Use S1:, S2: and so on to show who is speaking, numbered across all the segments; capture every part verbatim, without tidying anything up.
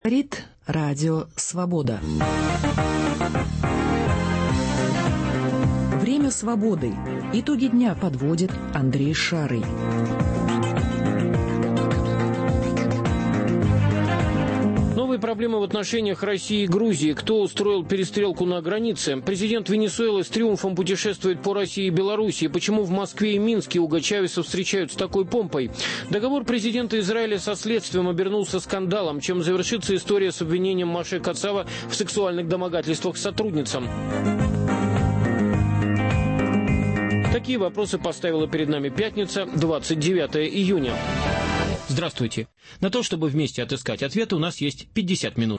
S1: Говорит Радио Свобода. Время свободы. Итоги дня подводит Андрей Шарый.
S2: Новые проблемы в отношениях России и Грузии. Кто устроил перестрелку на границе? Президент Венесуэлы с триумфом путешествует по России и Белоруссии. Почему в Москве и Минске Уго Чавеса встречают с такой помпой? Договор президента Израиля со следствием обернулся скандалом. Чем завершится история с обвинением Моше Кацава в сексуальных домогательствах сотрудницам? Такие вопросы поставила перед нами пятница, двадцать девятое июня. Здравствуйте. На то, чтобы вместе отыскать ответы, у нас есть пятьдесят минут.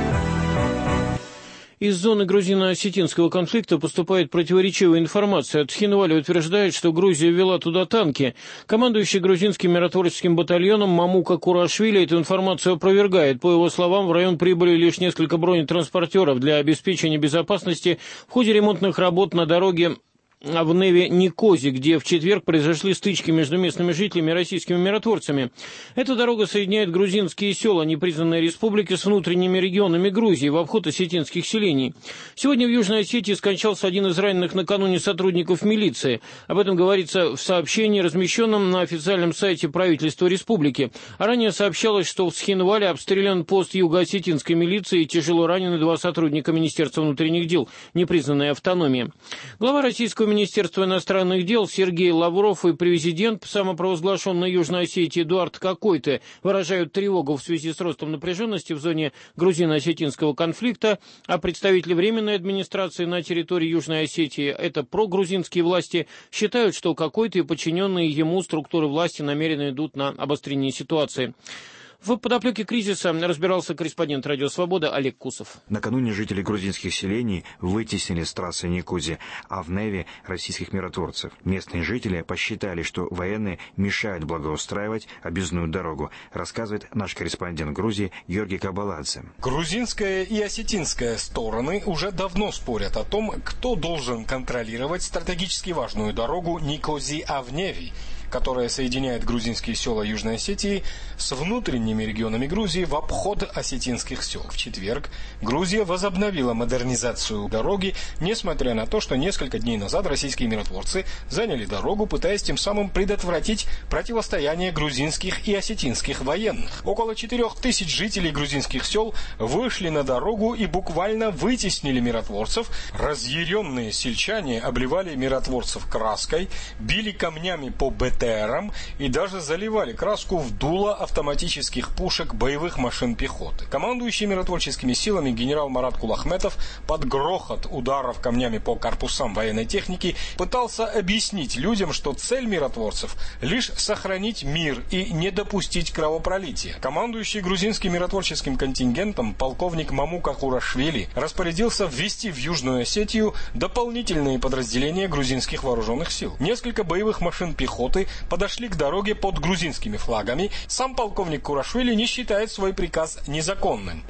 S2: Из зоны грузино-осетинского конфликта поступает противоречивая информация. Цхинвали утверждает, что Грузия ввела туда танки. Командующий грузинским миротворческим батальоном Мамука Курашвили эту информацию опровергает. По его словам, в район прибыли лишь несколько бронетранспортеров для обеспечения безопасности в ходе ремонтных работ на дороге в Неве-Никозе, где в четверг произошли стычки между местными жителями и российскими миротворцами. Эта дорога соединяет грузинские села непризнанной республики с внутренними регионами Грузии в обход осетинских селений. Сегодня в Южной Осетии скончался один из раненых накануне сотрудников милиции. Об этом говорится в сообщении, размещенном на официальном сайте правительства республики. А ранее сообщалось, что в Цхинвале обстрелян пост юго-осетинской милиции и тяжело ранены два сотрудника Министерства внутренних дел непризнанной автономии. Глава российского Министерства иностранных дел Сергей Лавров и президент самопровозглашенной Южной Осетии Эдуард Какойте выражают тревогу в связи с ростом напряженности в зоне грузино-осетинского конфликта, а представители Временной администрации на территории Южной Осетии, это прогрузинские власти, считают, что Какойте и подчиненные ему структуры власти намеренно идут на обострение ситуации. В подоплеке кризиса разбирался корреспондент «Радио Свобода» Олег Кусов.
S3: Накануне жители грузинских селений вытеснили с трассы Никози, а в Неве российских миротворцев. Местные жители посчитали, что военные мешают благоустраивать объездную дорогу, рассказывает наш корреспондент Грузии Георгий Кабаладзе.
S4: Грузинская и осетинская стороны уже давно спорят о том, кто должен контролировать стратегически важную дорогу Никози-Авневи, которая соединяет грузинские села Южной Осетии с внутренними регионами Грузии в обход осетинских сел. В четверг Грузия возобновила модернизацию дороги, несмотря на то, что несколько дней назад российские миротворцы заняли дорогу, пытаясь тем самым предотвратить противостояние грузинских и осетинских военных. Около четырех тысяч жителей грузинских сел вышли на дорогу и буквально вытеснили миротворцев. Разъяренные сельчане обливали миротворцев краской, били камнями по БТ и даже заливали краску в дуло автоматических пушек боевых машин пехоты. Командующий миротворческими силами генерал Марат Кулахметов под грохот ударов камнями по корпусам военной техники пытался объяснить людям, что цель миротворцев лишь сохранить мир и не допустить кровопролития. Командующий грузинским миротворческим контингентом полковник Мамука Курашвили распорядился ввести в Южную Осетию дополнительные подразделения грузинских вооруженных сил. Несколько боевых машин пехоты подошли к дороге под грузинскими флагами. Сам полковник Курашвили не считает свой приказ незаконным.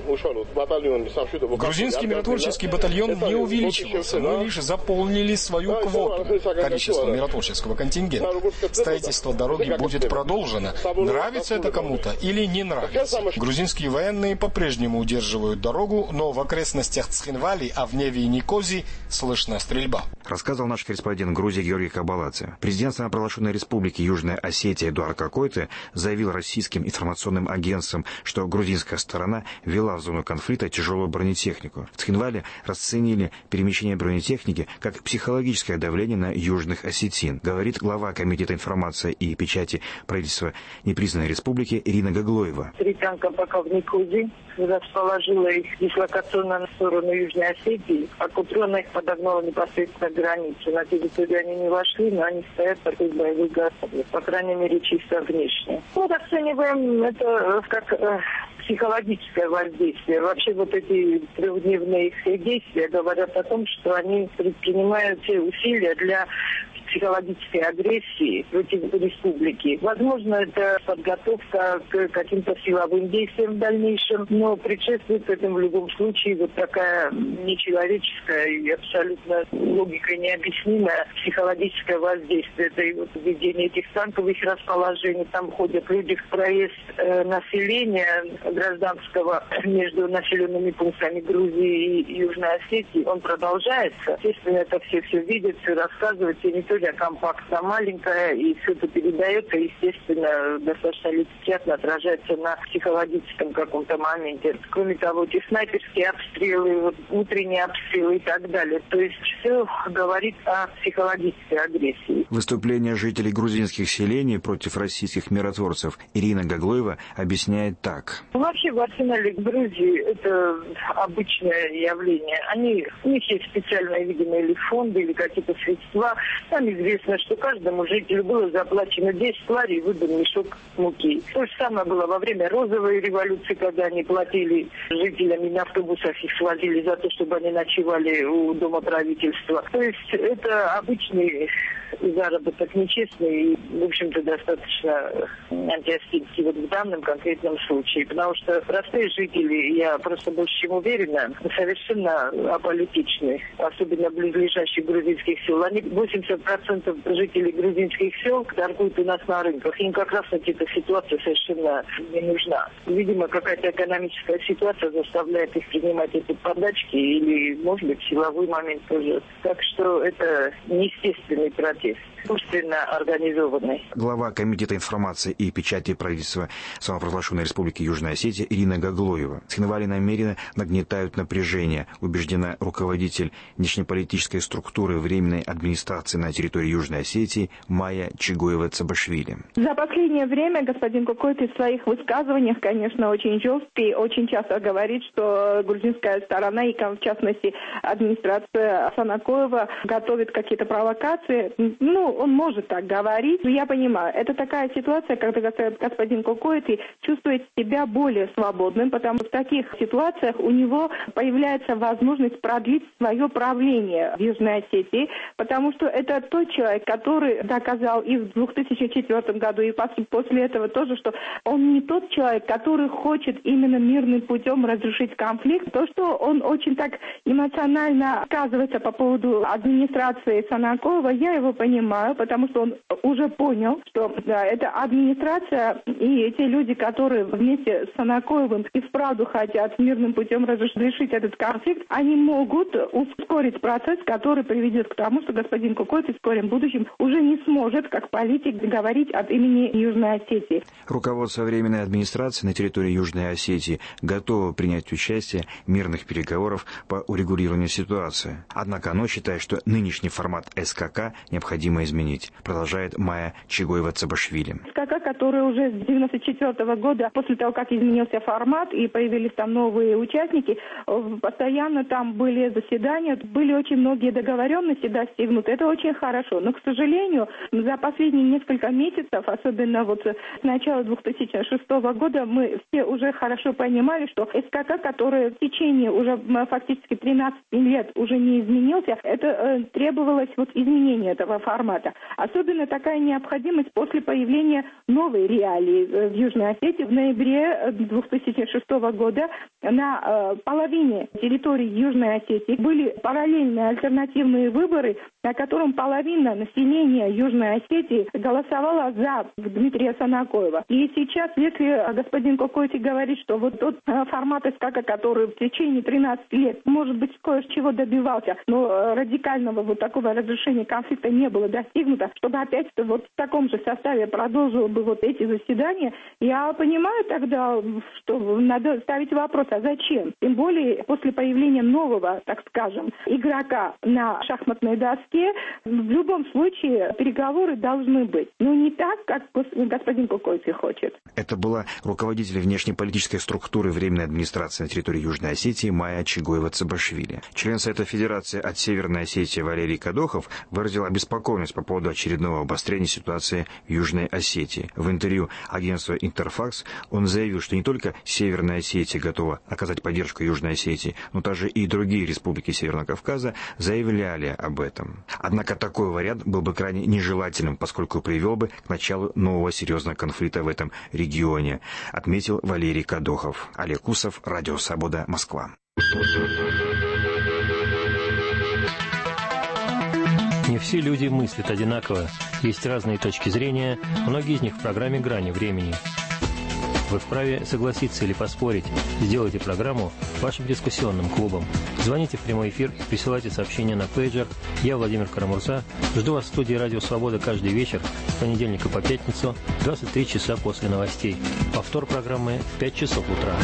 S4: Грузинский миротворческий батальон не увеличивался, мы лишь заполнили свою квоту, количество миротворческого контингента. Строительство дороги будет продолжено. Нравится это кому-то или не нравится? Грузинские военные по-прежнему удерживают дорогу, но в окрестностях Цхинвали, Авневи и Никози слышна стрельба.
S3: Рассказывал наш корреспондент Грузии Георгий Кабаладзе. Президент самопровозглашенной Республики Южная Осетия Эдуард Какойте заявил российским информационным агентствам, что грузинская сторона ввела в зону конфликта тяжелую бронетехнику. В Цхинвале расценили перемещение бронетехники как психологическое давление на южных осетин, говорит глава Комитета информации и печати правительства непризнанной республики Ирина Гаглоева.
S5: Три танка пока в Никози, расположила их дислокационно на сторону Южной Осетии, а к утру она их подогнала непосредственно к границе. На территорию они не вошли, но они стоят под боевых готовностью, по крайней мере, чисто внешне. Вот оцениваем это как э, психологическое воздействие. Вообще вот эти трехдневные их действия говорят о том, что они предпринимают все усилия для психологической агрессии против республики. Возможно, это подготовка к каким-то силовым действиям в дальнейшем, но предшествует этому в любом случае вот такая нечеловеческая и абсолютно логикой необъяснимая психологическое воздействие. Это и вот введение этих танковых расположений, там ходят люди в проезд э, населения гражданского между населенными пунктами Грузии и Южной Осетии, он продолжается. Естественно, это все все видят, все рассказывают, территория компактно маленькая, и все это передается, естественно, достаточно лицеприятно отражается на психологическом каком-то моменте. Кроме того, эти снайперские обстрелы, вот, утренние обстрелы и так далее. То есть все говорит о психологической агрессии.
S3: Выступление жителей грузинских селений против российских миротворцев Ирина Гаглоева объясняет так.
S5: Вообще в арсенале Грузии это обычное явление. Они, у них есть специальные, видимо, или фонды, или какие-то средства. Там известно, что каждому жителю было заплачено десять лари и выдан мешок муки. То же самое было во время розовой революции, когда они платили жителям и на автобусах, их свозили за то, чтобы они ночевали у дома правительства. То есть это обычный заработок, нечестный и, в общем-то, достаточно антиосетинский вот в данном конкретном случае. Потому что простые жители, я просто больше чем уверена, совершенно аполитичны, особенно близлежащих грузинских сел. Они восемьдесят процентов жителей грузинских сел торгуют у нас на рынках. Им как раз эта ситуация совершенно не нужна. Видимо, какая-то экономическая ситуация заставляет их принимать эти подачки или, может быть, силовой момент тоже. Так что это неестественный протест, искусственно организованный.
S3: Глава Комитета информации и печати правительства самопровозглашенной Республики Южная Осетия Ирина Гаглоева. Цхинвали намеренно нагнетают напряжение, убеждена руководитель внешнеполитической структуры Временной администрации на территории Южной Осетии Майя Чигоева-Цабашвили.
S6: За последнее время господин Кокойты в своих высказываниях, конечно, очень жесткий, очень часто говорит, что грузинская сторона и, в частности, администрация Санакоева готовит какие-то провокации. Ну, он может так говорить. Я понимаю, это такая ситуация, когда господин Кокойты чувствует себя более свободным, потому что в таких ситуациях у него появляется возможность продлить свое правление в Южной Осетии, потому что это тот человек, который доказал и в две тысячи четвёртом году, и после этого тоже, что он не тот человек, который хочет именно мирным путем разрешить конфликт. То, что он очень так эмоционально сказывается по поводу администрации Санакоева, я его понимаю, потому что он уже понял, что да, это администрация и те люди, которые вместе с Санакоевым и вправду хотят мирным путем разрешить этот конфликт, они могут ускорить процесс, который приведет к тому, что господин Кокойты в скором будущем уже не сможет, как политик, говорить от имени Южной Осетии.
S3: Руководство Временной администрации на территории Южной Осетии готово принять участие в мирных переговорах по урегулированию ситуации. Однако оно считает, что нынешний формат СКК необходимо изменить, продолжает Майя Чигоева-Цабашвили.
S6: СКК, который уже с девяносто четвёртого года, после того, как изменился формат и появились там новые участники, постоянно там были заседания, были очень многие договоренности достигнуты. Это очень хорошо. Но, к сожалению, за последние несколько месяцев, особенно вот с начала две тысячи шестого года, мы все уже хорошо понимали, что СКК, который в течение уже фактически тринадцати лет уже не изменился, это э, требовалось вот изменение этого формата. Особенно такая необходимость после появления новой реалии в Южной Осетии. В ноябре две тысячи шестого года на э, половине территории Южной Осетии были параллельные альтернативные выборы, на котором половина населения Южной Осетии голосовала за Дмитрия Санакоева. И сейчас, если господин Кокойты говорит, что вот тот э, формат СКК, который в течение тринадцати лет, может быть, кое-чего добивался, но э, радикального вот такого разрешения конфликта не было достигнуто, чтобы опять вот в таком же составе продолжил бы вот эти заседания, я понимаю тогда, что надо ставить вопрос, а зачем? Тем более после появления нового, так скажем, игрока на шахматной доске, в любом случае переговоры должны быть. Но не так, как господин Кокойты хочет.
S3: Это была руководитель внешнеполитической структуры Временной администрации на территории Южной Осетии Майя Чигоева-Цабашвили. Член Совета Федерации от Северной Осетии Валерий Кадохов выразил обеспокоенность по поводу очередного обострения ситуации в Южной Осетии. В интервью агентству «Интерфакс» он заявил, что не только Северная Осетия готова оказать поддержку Южной Осетии, но также и другие республики Северного Кавказа заявляли об этом. Однако такой вариант был бы крайне нежелательным, поскольку привел бы к началу нового серьезного конфликта в этом регионе, отметил Валерий Кадохов. Олег Усов, Радио Свобода, Москва.
S7: Не все люди мыслят одинаково. Есть разные точки зрения, многие из них в программе «Грани времени». Вы вправе согласиться или поспорить. Сделайте программу вашим дискуссионным клубом. Звоните в прямой эфир и присылайте сообщения на пейджер. Я, Владимир Карамурза, жду вас в студии «Радио Свобода» каждый вечер с понедельника по пятницу, двадцать три часа после новостей. Повтор программы в пять часов утра.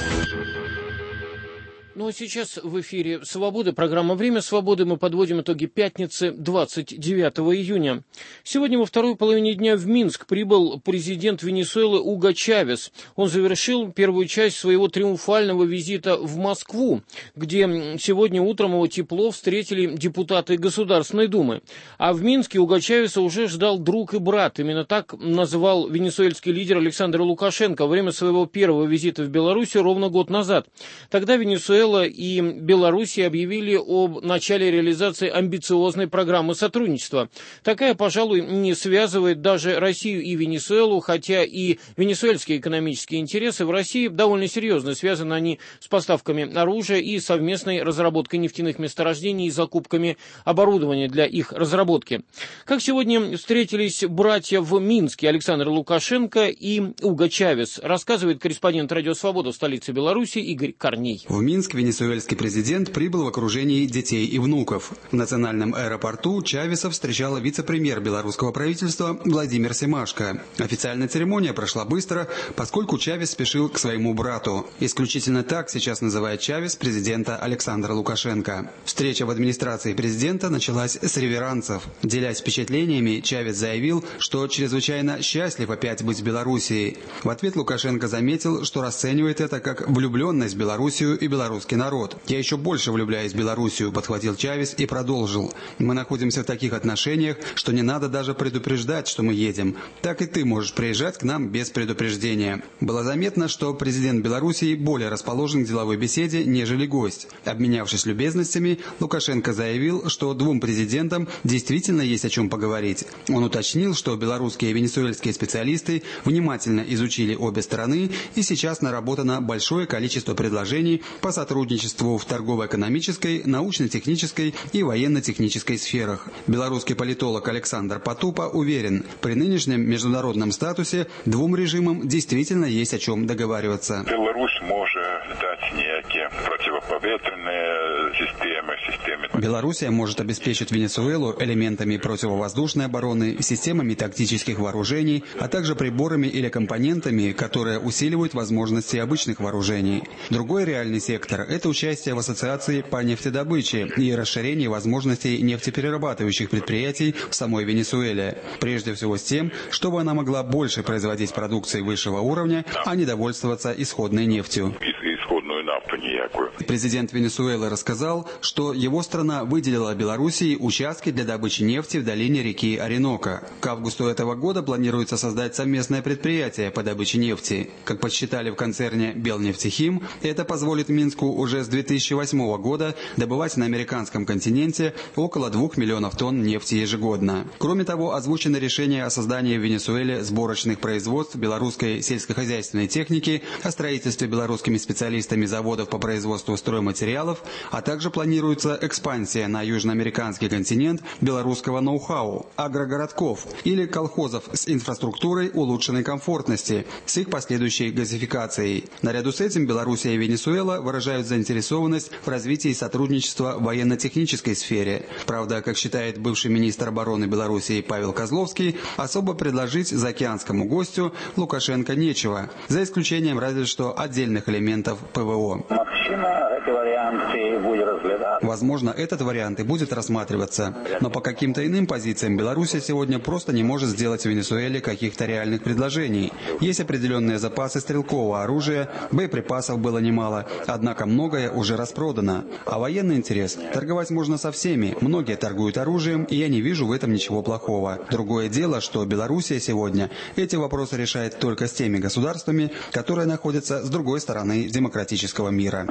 S2: Ну а сейчас в эфире «Свобода», программа «Время свободы». Мы подводим итоги пятницы, двадцать девятого июня. Сегодня во второй половине дня в Минск прибыл президент Венесуэлы Уго Чавес. Он завершил первую часть своего триумфального визита в Москву, где сегодня утром его тепло встретили депутаты Государственной Думы. А в Минске Уго Чавеса уже ждал друг и брат. Именно так называл венесуэльский лидер Александр Лукашенко во время своего первого визита в Белоруссию ровно год назад. Тогда Венесуэла и Белоруссия объявили об начале реализации амбициозной программы сотрудничества. Такая, пожалуй, не связывает даже Россию и Венесуэлу, хотя и венесуэльские экономические интересы в России довольно серьезно связаны они с поставками оружия и совместной разработкой нефтяных месторождений и закупками оборудования для их разработки. Как сегодня встретились братья в Минске Александр Лукашенко и Уго Чавес, рассказывает корреспондент «Радио Свобода» в столице Беларуси Игорь Корней.
S8: В Минск венесуэльский президент прибыл в окружении детей и внуков. В национальном аэропорту Чавеса встречала вице-премьер белорусского правительства Владимир Семашко. Официальная церемония прошла быстро, поскольку Чавес спешил к своему брату. Исключительно так сейчас называет Чавес президента Александра Лукашенко. Встреча в администрации президента началась с реверансов. Делясь впечатлениями, Чавес заявил, что чрезвычайно счастлив опять быть в Белоруссии. В ответ Лукашенко заметил, что расценивает это как влюбленность в Белоруссию и белорусский народ. «Я еще больше влюбляюсь в Белоруссию», — подхватил Чавес и продолжил. «Мы находимся в таких отношениях, что не надо даже предупреждать, что мы едем. Так и ты можешь приезжать к нам без предупреждения». Было заметно, что президент Белоруссии более расположен к деловой беседе, нежели гость. Обменявшись любезностями, Лукашенко заявил, что двум президентам действительно есть о чем поговорить. Он уточнил, что белорусские и венесуэльские специалисты внимательно изучили обе стороны, и сейчас наработано большое количество предложений по сотрудничеству в торгово-экономической, научно-технической и военно-технической сферах. Белорусский политолог Александр Потупа уверен, при нынешнем международном статусе двум режимам действительно есть о чем договариваться.
S9: Беларусь может дать некие противоповітряні системы, системы.
S8: Белоруссия может обеспечить Венесуэлу элементами противовоздушной обороны, системами тактических вооружений, а также приборами или компонентами, которые усиливают возможности обычных вооружений. Другой реальный сектор – это участие в ассоциации по нефтедобыче и расширение возможностей нефтеперерабатывающих предприятий в самой Венесуэле. Прежде всего с тем, чтобы она могла больше производить продукции высшего уровня, а не довольствоваться исходной нефтью. Президент Венесуэлы рассказал, что его страна выделила Белоруссии участки для добычи нефти в долине реки Оренока. К августу этого года планируется создать совместное предприятие по добыче нефти. Как подсчитали в концерне «Белнефтехим», это позволит Минску уже с две тысячи восьмого года добывать на американском континенте около двух миллионов тонн нефти ежегодно. Кроме того, озвучено решение о создании в Венесуэле сборочных производств белорусской сельскохозяйственной техники, о строительстве белорусскими специалистами заводов по производству стройматериалов, а также планируется экспансия на южноамериканский континент белорусского ноу-хау, агрогородков или колхозов с инфраструктурой улучшенной комфортности, с их последующей газификацией. Наряду с этим Белоруссия и Венесуэла выражают заинтересованность в развитии сотрудничества в военно-технической сфере. Правда, как считает бывший министр обороны Белоруссии Павел Козловский, особо предложить заокеанскому гостю Лукашенко нечего, за исключением разве что отдельных элементов ПВО. Возможно, этот вариант и будет рассматриваться, но по каким-то иным позициям Белоруссия сегодня просто не может сделать в Венесуэле каких-то реальных предложений. Есть определенные запасы стрелкового оружия, боеприпасов было немало, однако многое уже распродано. А военный интерес торговать можно со всеми, многие торгуют оружием, и я не вижу в этом ничего плохого. Другое дело, что Белоруссия сегодня эти вопросы решает только с теми государствами, которые находятся с другой стороны демократического демократического мира.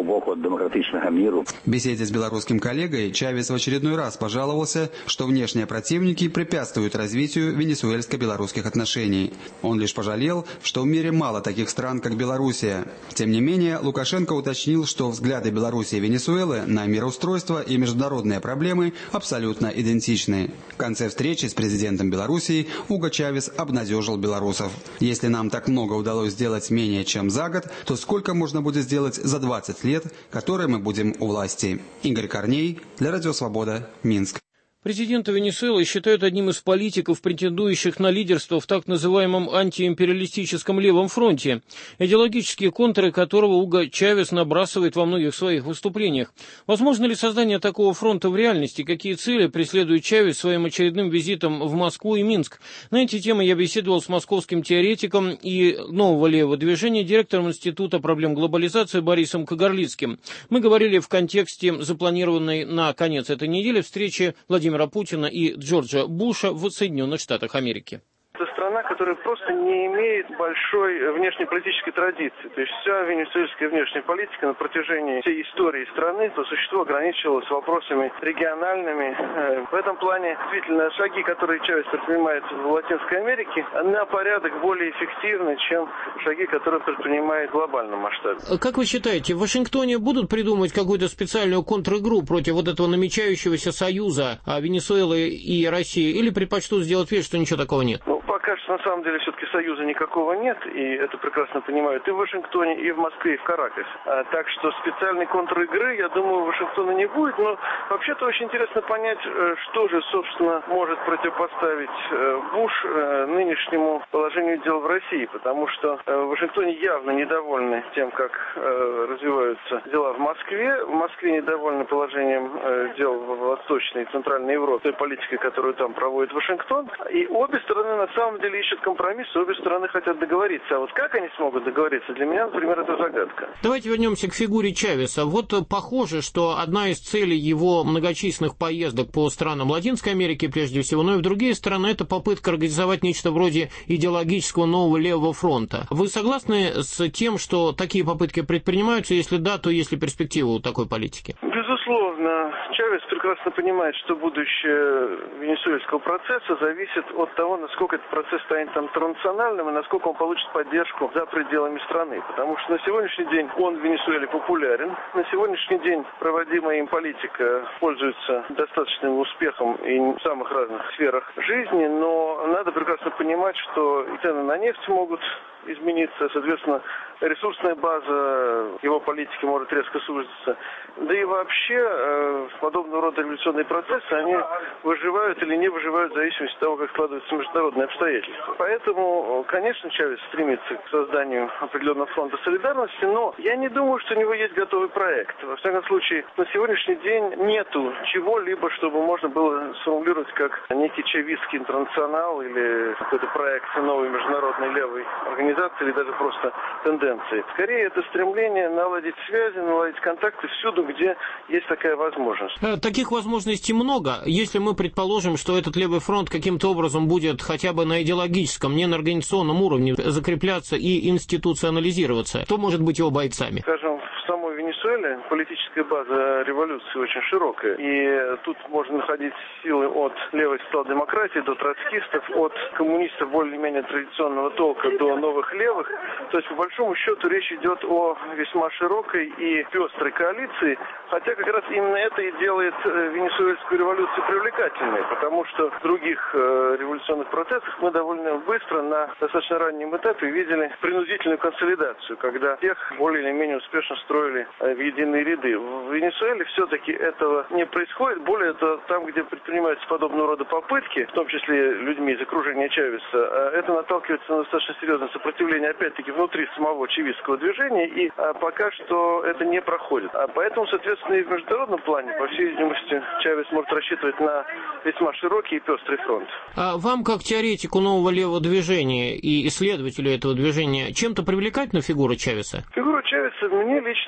S8: В беседе с белорусским коллегой Чавес в очередной раз пожаловался, что внешние противники препятствуют развитию венесуэльско-белорусских отношений. Он лишь пожалел, что в мире мало таких стран, как Белоруссия. Тем не менее, Лукашенко уточнил, что взгляды Беларуси и Венесуэлы на мироустройство и международные проблемы абсолютно идентичны. В конце встречи с президентом Белоруссии Уго Чавес обнадежил белорусов. Если нам так много удалось сделать менее чем за год, то сколько можно будет сделать за двадцать лет, которые мы будем у власти? Игорь Корней, для Радио Свобода, Минск.
S2: Президента Венесуэлы считают одним из политиков, претендующих на лидерство в так называемом антиимпериалистическом левом фронте, идеологические контуры которого Уго Чавес набрасывает во многих своих выступлениях. Возможно ли создание такого фронта в реальности? Какие цели преследует Чавес своим очередным визитом в Москву и Минск? На эти темы я беседовал с московским теоретиком и нового левого движения, директором Института проблем глобализации Борисом Кагарлицким. Мы говорили в контексте запланированной на конец этой недели встречи Владимира Путина и Джорджа Буша в Соединенных Штатах Америки.
S10: Это страна, которая просто не имеет большой внешнеполитической традиции. То есть вся венесуэльская внешняя политика на протяжении всей истории страны по существу ограничивалась вопросами региональными. В этом плане действительно шаги, которые Чавес предпринимает в Латинской Америке, на порядок более эффективны, чем шаги, которые предпринимает в глобальном масштабе.
S2: Как вы считаете, в Вашингтоне будут придумывать какую-то специальную контр-игру против вот этого намечающегося союза Венесуэлы и России, или предпочтут сделать вид, что ничего такого нет?
S10: Ну, пока что на самом деле все-таки союза никакого нет, и это прекрасно понимают и в Вашингтоне, и в Москве, и в Каракасе. А, так что специальной контр-игры, я думаю, Вашингтона не будет, но вообще-то очень интересно понять, что же, собственно, может противопоставить Буш нынешнему положению дел в России, потому что в Вашингтоне явно недовольны тем, как развиваются дела в Москве, в Москве недовольны положением дел в Восточной и Центральной Европе, той политикой, которую там проводит Вашингтон, и обе стороны на самом деле ищут компромисс, обе стороны хотят договориться. А вот как они смогут договориться, для меня, например, это загадка.
S2: Давайте вернемся к фигуре Чавеса. Вот похоже, что одна из целей его многочисленных поездок по странам Латинской Америки, прежде всего, но и в другие страны, это попытка организовать нечто вроде идеологического нового левого фронта. Вы согласны с тем, что такие попытки предпринимаются? Если да, то есть ли перспектива у такой политики?
S10: Безусловно. Чавес прекрасно понимает, что будущее венесуэльского процесса зависит от того, насколько этот процесс станет интернациональным и насколько он получит поддержку за пределами страны. Потому что на сегодняшний день он в Венесуэле популярен. На сегодняшний день проводимая им политика пользуется достаточным успехом и в самых разных сферах жизни, но надо прекрасно понимать, что цены на нефть могут измениться, соответственно, ресурсная база его политики может резко сузиться. Да и вообще э, подобного рода революционные процессы, они выживают или не выживают в зависимости от того, как складываются международные обстоятельства. Поэтому, конечно, Чавес стремится к созданию определенного фронта солидарности, но я не думаю, что у него есть готовый проект. Во всяком случае, на сегодняшний день нету чего-либо, чтобы можно было сформулировать как некий чавистский интернационал или какой-то проект новой международной левой организации или даже просто тенденции. Скорее, это стремление наладить связи, наладить контакты всюду, где есть такая возможность.
S2: Таких возможностей много. Если мы предположим, что этот левый фронт каким-то образом будет хотя бы на идеологическом, не на организационном уровне закрепляться и институционализироваться, то может быть его бойцами?
S10: Скажем, в самой Венесуэле политическая база революции очень широкая. И тут можно находить силы от левой социал-демократии до троцкистов, от коммунистов более-менее традиционного толка до новых левых. То есть, по большому счету, речь идет о весьма широкой и пестрой коалиции, хотя как раз именно это и делает венесуэльскую революцию привлекательной, потому что в других э, революционных процессах мы довольно быстро на достаточно раннем этапе видели принудительную консолидацию, когда всех более или менее успешно строили э, в единые ряды. В Венесуэле все-таки этого не происходит. Более того, там, где предпринимаются подобного рода попытки, в том числе людьми из окружения Чавеса, э, это наталкивается на достаточно серьезное сопротивление, опять-таки, внутри самого чавистского движения, и э, пока что это не проходит. А поэтому, соответственно, и в международном плане, по всей видимости, Чавес может рассчитывать на весьма широкий и пестрый фронт.
S2: А вам, как теоретику нового левого движения и исследователю этого движения, чем-то привлекательна фигура Чавеса?
S10: Фигура Чавеса мне лично крайне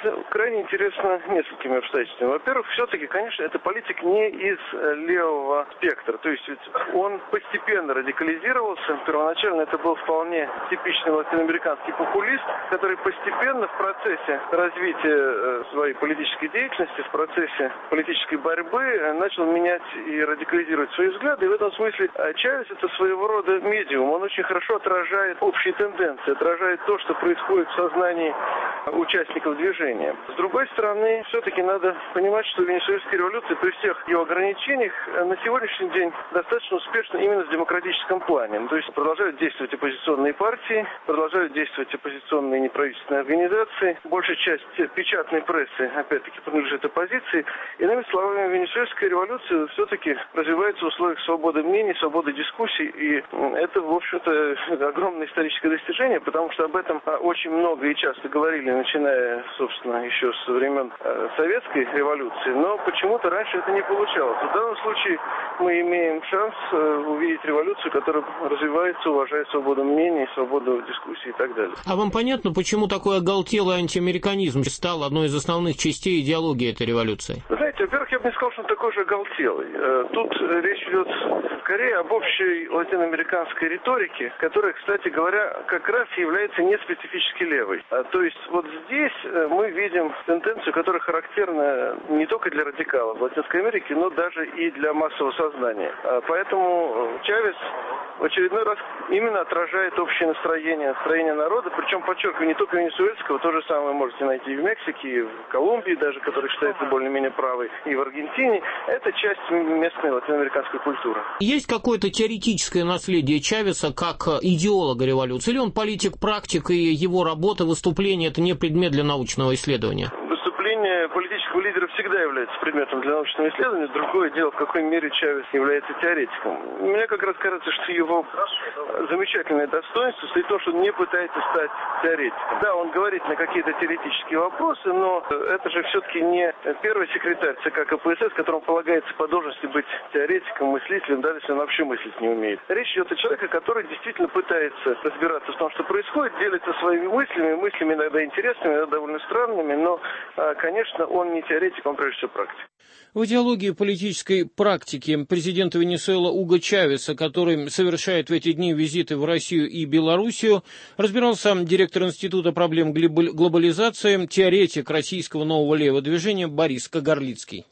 S10: крайне интересно несколькими обстоятельствами. Во-первых, все-таки, конечно, это политик не из левого спектра. То есть он постепенно радикализировался. Первоначально это был вполне типичный латиноамериканский популист, который постепенно в процессе развития своей политической деятельности, в процессе политической борьбы начал менять и радикализировать свои взгляды. И в этом смысле Чавес — это своего рода медиум. Он очень хорошо отражает общие тенденции, отражает то, что происходит в сознании участников движения. С другой стороны, все-таки надо понимать, что Венесуэльская революция при всех ее ограничениях на сегодняшний день достаточно успешна именно в демократическом плане. То есть продолжают действовать оппозиционные партии, продолжают действовать оппозиционные неправительственные организации. Большая часть печатной прессы, опять-таки, принадлежит оппозиции. Иными словами, Венесуэльская революция все-таки развивается в условиях свободы мнений, свободы дискуссий. И это, в общем-то, огромное историческое достижение, потому что об этом очень много и часто говорили, начиная, собственно, еще со времен Советской революции. Но почему-то раньше это не получалось. В данном случае мы имеем шанс увидеть революцию, которая развивается, уважает свободу мнений, свободу дискуссий и так далее.
S2: А вам понятно, почему такой оголтелый антиамериканизм стал одной из основных частей идеологии этой революции?
S10: Вы знаете, во-первых, я бы не сказал, что он такой же оголтелый. Тут речь идет скорее об общей латиноамериканской риторике, которая, кстати говоря, как раз является не специфически левой. То есть вот здесь мы видим тенденцию, которая характерна не только для радикалов в Латинской Америке, но даже и для массового сознания. Поэтому Чавес в очередной раз именно отражает общее настроение, настроение народа, причем, подчеркиваю, не только венесуэльского, то же самое можете найти и в Мексике, и в Колумбии даже, которая считается более-менее правой, и в Аргентине. Это часть местной латиноамериканской культуры.
S2: Есть какое-то теоретическое наследие Чавеса как идеолога революции, или он политик-практик, и его работа, выступления — это не предмет для научного исследования?
S10: Выступление политического лидера всегда является предметом для научного исследования. Другое дело, в какой мере Чавес является теоретиком. Мне как раз кажется, что его замечательное достоинство состоит в том, что он не пытается стать теоретиком. Да, он говорит на какие-то теоретические вопросы, но это же все-таки не первый секретарь ЦК КПСС, которому полагается по должности быть теоретиком, мыслителем, даже если он вообще мыслить не умеет. Речь идет о человеке, который действительно пытается разбираться в том, что происходит, делится своими мыслями, мыслями иногда интересными, иногда довольно странными, но, конечно, он не теоретик, он прежде всего практик.
S2: В идеологии политической практики президента Венесуэлы Уго Чавеса, который совершает в эти дни визиты в Россию и Белоруссию, разбирался директор Института проблем глобализации, теоретик российского нового левого движения Борис Кагарлицкий.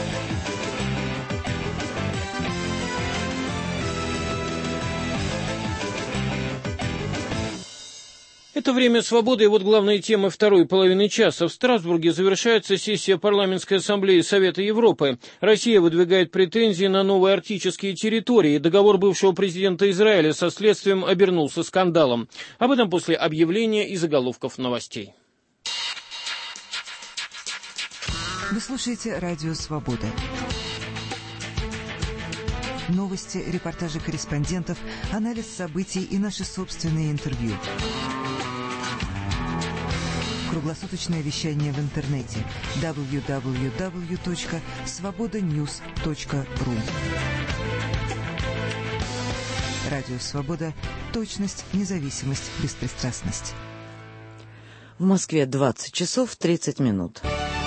S2: Это «Время свободы», и вот главные темы второй половины часа. В Страсбурге завершается сессия Парламентской ассамблеи Совета Европы. Россия выдвигает претензии на новые арктические территории. Договор бывшего президента Израиля со следствием обернулся скандалом. Об этом после объявления и заголовков новостей.
S11: Вы слушаете «Радио Свобода». Новости, репортажи корреспондентов, анализ событий и наши собственные интервью. Круглосуточное вещание в интернете дабл ю дабл ю дабл ю точка свобода ньюс точка ру. Радио «Свобода». Точность, независимость, беспристрастность.
S1: В Москве двадцать часов тридцать минут.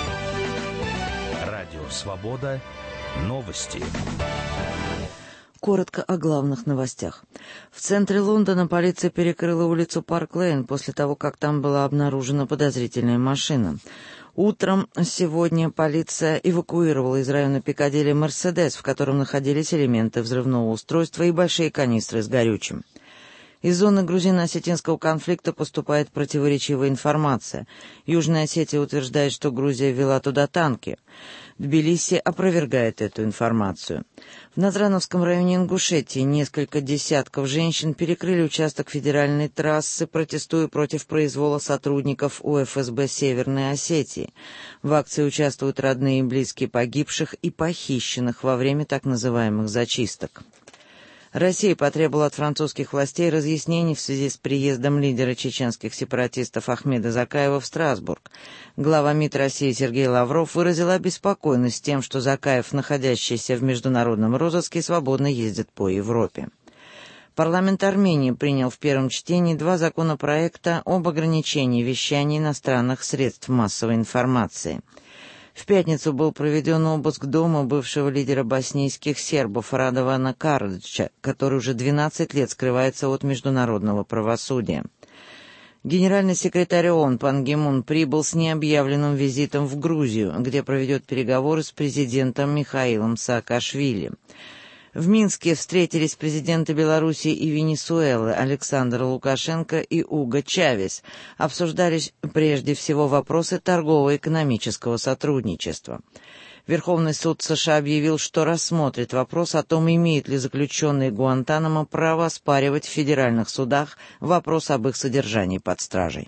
S12: Радио «Свобода». Новости.
S1: Коротко о главных новостях. В центре Лондона полиция перекрыла улицу Парк-Лейн после того, как там была обнаружена подозрительная машина. Утром сегодня полиция эвакуировала из района Пикадилли «Мерседес», в котором находились элементы взрывного устройства и большие канистры с горючим. Из зоны грузино-осетинского конфликта поступает противоречивая информация. Южная Осетия утверждает, что Грузия ввела туда танки. Тбилиси опровергает эту информацию. В Назрановском районе Ингушетии несколько десятков женщин перекрыли участок федеральной трассы, протестуя против произвола сотрудников У Эф Эс Бэ Северной Осетии. В акции участвуют родные и близкие погибших и похищенных во время так называемых зачисток. Россия потребовала от французских властей разъяснений в связи с приездом лидера чеченских сепаратистов Ахмеда Закаева в Страсбург. Глава МИД России Сергей Лавров выразил обеспокоенность тем, что Закаев, находящийся в международном розыске, свободно ездит по Европе. Парламент Армении принял в первом чтении два законопроекта об ограничении вещания иностранных средств массовой информации. В пятницу был проведен обыск дома бывшего лидера боснийских сербов Радована Караджича, который уже двенадцать лет скрывается от международного правосудия. Генеральный секретарь ООН Пан Ги Мун прибыл с необъявленным визитом в Грузию, где проведет переговоры с президентом Михаилом Саакашвили. В Минске встретились президенты Беларуси и Венесуэлы Александр Лукашенко и Уго Чавес. Обсуждались прежде всего вопросы торгово-экономического сотрудничества. Верховный суд США объявил, что рассмотрит вопрос о том, имеют ли заключенные Гуантанамо право оспаривать в федеральных судах вопрос об их содержании под стражей.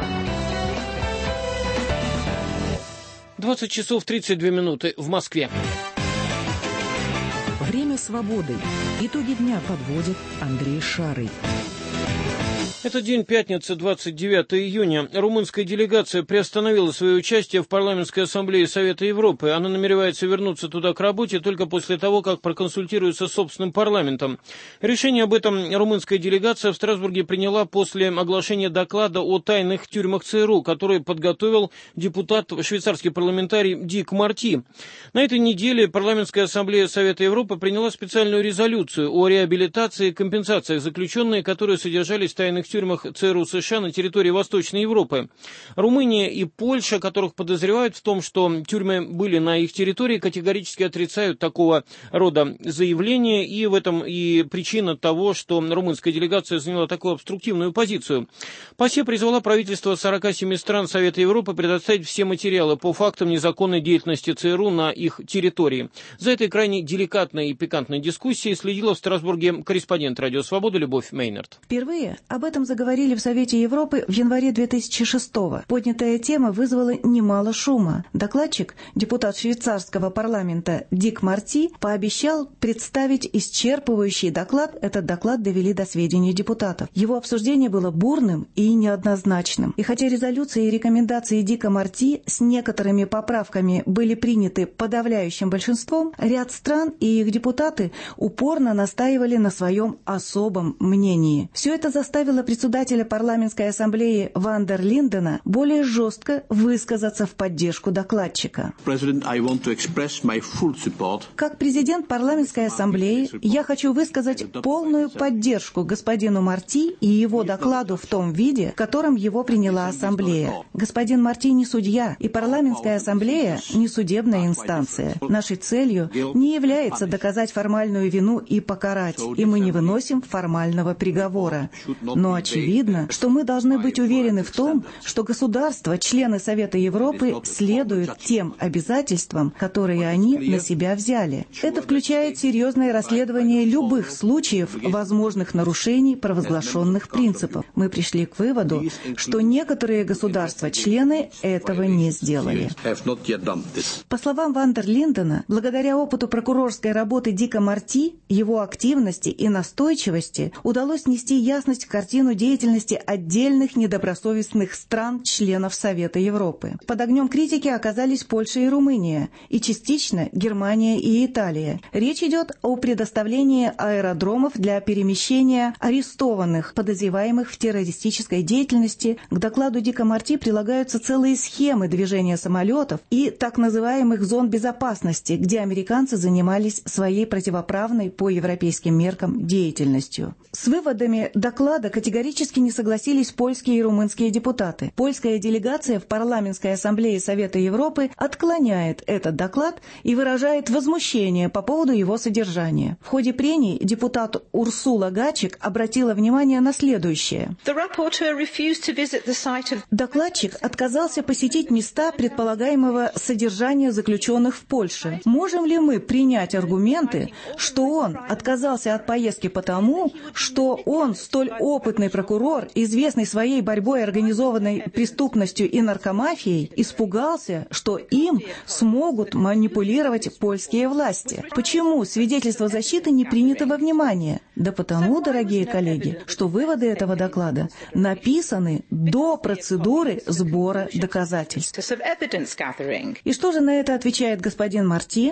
S2: двадцать часов тридцать две минуты в Москве.
S13: Время свободы. Итоги дня подводит Андрей Шарый.
S2: Это день пятницы, двадцать девятого июня. Румынская делегация приостановила свое участие в парламентской ассамблее Совета Европы. Она намеревается вернуться туда к работе только после того, как проконсультируется с собственным парламентом. Решение об этом румынская делегация в Страсбурге приняла после оглашения доклада о тайных тюрьмах ЦРУ, который подготовил депутат, швейцарский парламентарий Дик Марти. На этой неделе парламентская ассамблея Совета Европы приняла специальную резолюцию о реабилитации и компенсациях заключенных, которые содержались в тайных в тюрьмах ЦРУ США на территории Восточной Европы. Румыния и Польша, которых подозревают в том, что тюрьмы были на их территории, категорически отрицают такого рода заявления, и в этом и причина того, что румынская делегация заняла такую обструктивную позицию. ПАСЕ призвала правительство сорока семи стран Совета Европы предоставить все материалы по фактам незаконной деятельности ЦРУ на их территории. За этой крайне деликатной и пикантной дискуссией следила в Страсбурге корреспондент «Радио Свобода» Любовь Мейнард.
S14: Впервые об этом заговорили в Совете Европы в январе две тысячи шестого. Поднятая тема вызвала немало шума. Докладчик, депутат швейцарского парламента Дик Марти, пообещал представить исчерпывающий доклад. Этот доклад довели до сведения депутатов. Его обсуждение было бурным и неоднозначным. И хотя резолюции и рекомендации Дика Марти с некоторыми поправками были приняты подавляющим большинством, ряд стран и их депутаты упорно настаивали на своем особом мнении. Все это заставило председателя парламентской ассамблеи Ван дер Линдена более жестко высказаться в поддержку докладчика. Как президент парламентской ассамблеи я хочу высказать полную поддержку господину Марти и его докладу в том виде, в котором его приняла ассамблея. Господин Марти не судья, и парламентская ассамблея не судебная инстанция. Нашей целью не является доказать формальную вину и покарать, и мы не выносим формального приговора. Но очевидно, что мы должны быть уверены в том, что государства, члены Совета Европы, следуют тем обязательствам, которые они на себя взяли. Это включает серьезное расследование любых случаев возможных нарушений провозглашенных принципов. Мы пришли к выводу, что некоторые государства-члены этого не сделали. По словам Ван дер Линдена, благодаря опыту прокурорской работы Дика Марти, его активности и настойчивости удалось внести ясность в картину деятельности отдельных недобросовестных стран, членов Совета Европы. Под огнем критики оказались Польша и Румыния, и частично Германия и Италия. Речь идет о предоставлении аэродромов для перемещения арестованных, подозреваемых в террористической деятельности. К докладу Дика Марти прилагаются целые схемы движения самолетов и так называемых зон безопасности, где американцы занимались своей противоправной по европейским меркам деятельностью. С выводами доклада категорически не согласились польские и румынские депутаты. Польская делегация в парламентской ассамблее Совета Европы отклоняет этот доклад и выражает возмущение по поводу его содержания. В ходе прений депутат Урсула Гачик обратила внимание на следующее. Докладчик отказался посетить места предполагаемого содержания заключенных в Польше. Можем ли мы принять аргументы, что он отказался от поездки потому, что он, столь опытный прокурор, известный своей борьбой организованной преступностью и наркомафией, испугался, что им смогут манипулировать польские власти? Почему свидетельство защиты не принято во внимание? Да потому, дорогие коллеги, что выводы этого доклада написаны до процедуры сбора доказательств. И что же на это отвечает господин Марти?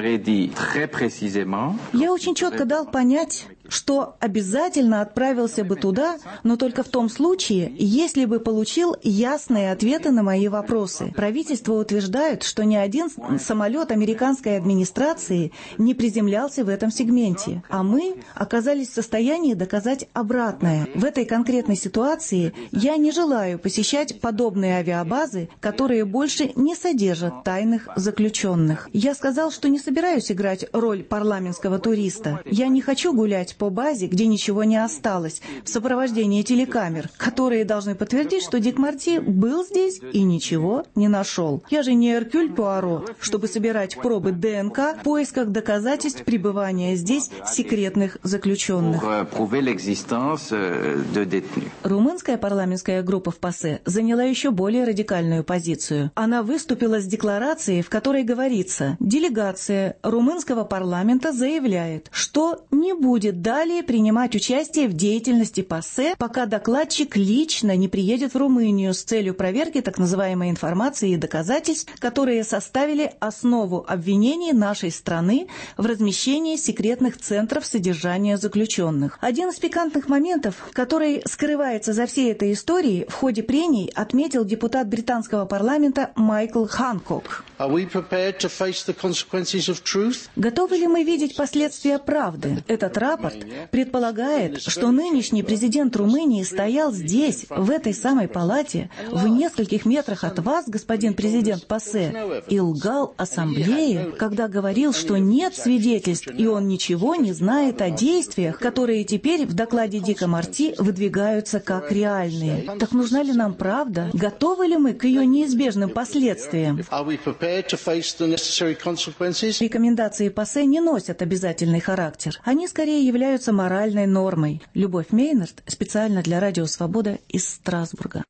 S14: Я очень четко дал понять, что обязательно отправился бы туда, но только в том случае, если бы получил ясные ответы на мои вопросы. Правительство утверждает, что ни один самолет американской администрации не приземлялся в этом сегменте, а мы оказались в состоянии доказать обратное. В этой конкретной ситуации я не желаю посещать подобные авиабазы, которые больше не содержат тайных заключенных. Я сказал, что не собираюсь играть роль парламентского туриста. Я не хочу гулять по базе, где ничего не осталось, в сопровождении телекамер, которые должны подтвердить, что Дик Марти был здесь и ничего не нашел. Я же не Эркюль Пуаро, чтобы собирать пробы ДНК в поисках доказательств пребывания здесь секретных заключенных. Румынская парламентская группа в ПАСЕ заняла еще более радикальную позицию. Она выступила с декларацией, в которой говорится: делегация румынского парламента заявляет, что не будет далее принимать участие в деятельности ПАСЕ, пока докладчик лично не приедет в Румынию с целью проверки так называемой информации и доказательств, которые составили основу обвинений нашей страны в размещении секретных центров содержания заключенных. Один из пикантных моментов, который скрывается за всей этой историей, в ходе прений отметил депутат британского парламента Майкл Ханкок. Готовы ли мы видеть последствия правды? Этот рапорт предполагает, что нынешний президент Румынии стоял здесь, в этой самой палате, в нескольких метрах от вас, господин президент ПАСЕ, и лгал ассамблее, когда говорил, что нет свидетельств, и он ничего не знает о действиях, которые теперь в докладе Дика Марти выдвигаются как реальные. Так нужна ли нам правда? Готовы ли мы к ее неизбежным последствиям? Рекомендации ПАСЕ не носят обязательный характер. Они скорее являются моральной нормой. Любовь Мейнард специально для Радио Свобода из Страсбурга.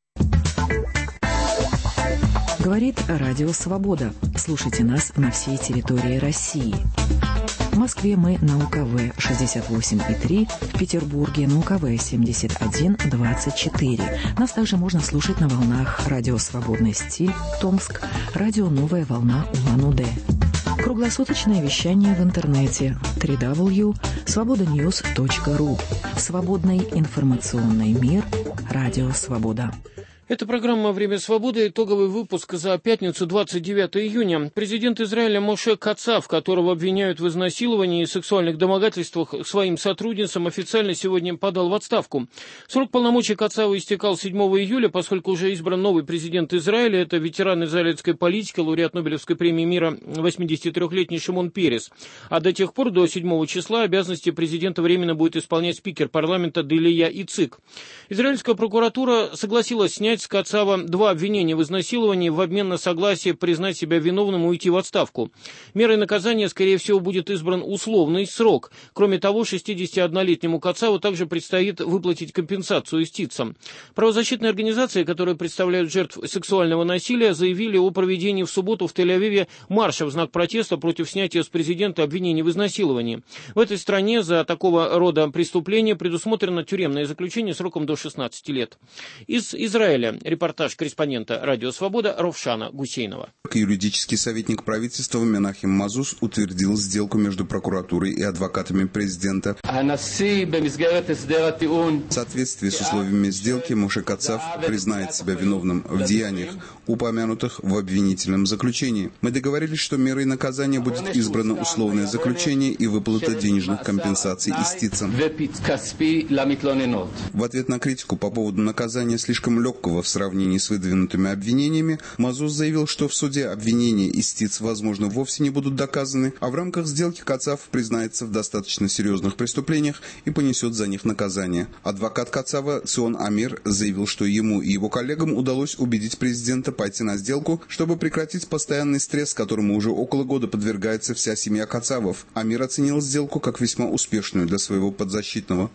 S13: Говорит Радио Свобода. Слушайте нас на всей территории России. В Москве мы на УКВ шестьдесят восемь и три, в Петербурге на УКВ семьдесят один двадцать четыре. Нас также можно слушать на волнах Радио Свободный стиль, Томск, Радио Новая волна Улан-Удэ. Круглосуточное вещание в интернете дабл ю дабл ю дабл ю точка свобода ньюс точка ру. Свободный информационный мир. Радио Свобода.
S2: Это программа «Время свободы», итоговый выпуск за пятницу, двадцать девятого июня. Президент Израиля Моше Кацав, которого обвиняют в изнасиловании и сексуальных домогательствах своим сотрудницам, официально сегодня подал в отставку. Срок полномочий Кацава истекал седьмого июля, поскольку уже избран новый президент Израиля. Это ветеран израильской политики, лауреат Нобелевской премии мира восьмидесятитрёхлетний Шимон Перес. А до тех пор, до седьмого числа, обязанности президента временно будет исполнять спикер парламента Делия Ицик. Израильская прокуратура согласилась снять с Кацава два обвинения в изнасиловании в обмен на согласие признать себя виновным и уйти в отставку. Мерой наказания, скорее всего, будет избран условный срок. Кроме того, шестидесятиоднолетнему Кацаву также предстоит выплатить компенсацию истицам. Правозащитные организации, которые представляют жертв сексуального насилия, заявили о проведении в субботу в Тель-Авиве марша в знак протеста против снятия с президента обвинений в изнасиловании. В этой стране за такого рода преступления предусмотрено тюремное заключение сроком до шестнадцати лет. Из Израиля репортаж корреспондента «Радио Свобода» Ровшана Гусейнова.
S15: Юридический советник правительства Менахем Мазуз утвердил сделку между прокуратурой и адвокатами президента. В соответствии с условиями сделки Моше Кацав признает себя виновным в деяниях, упомянутых в обвинительном заключении. Мы договорились, что мерой наказания будет избрано условное заключение и выплата денежных компенсаций истицам. В ответ на критику по поводу наказания слишком легкого в сравнении с выдвинутыми обвинениями, Мазуз заявил, что в суде обвинения истиц, возможно, вовсе не будут доказаны, а в рамках сделки Кацав признается в достаточно серьезных преступлениях и понесет за них наказание. Адвокат Кацава Цион Амир заявил, что ему и его коллегам удалось убедить президента пойти на сделку, чтобы прекратить постоянный стресс, которому уже около года подвергается вся семья Кацавов. Амир оценил сделку как весьма успешную для своего подзащитного.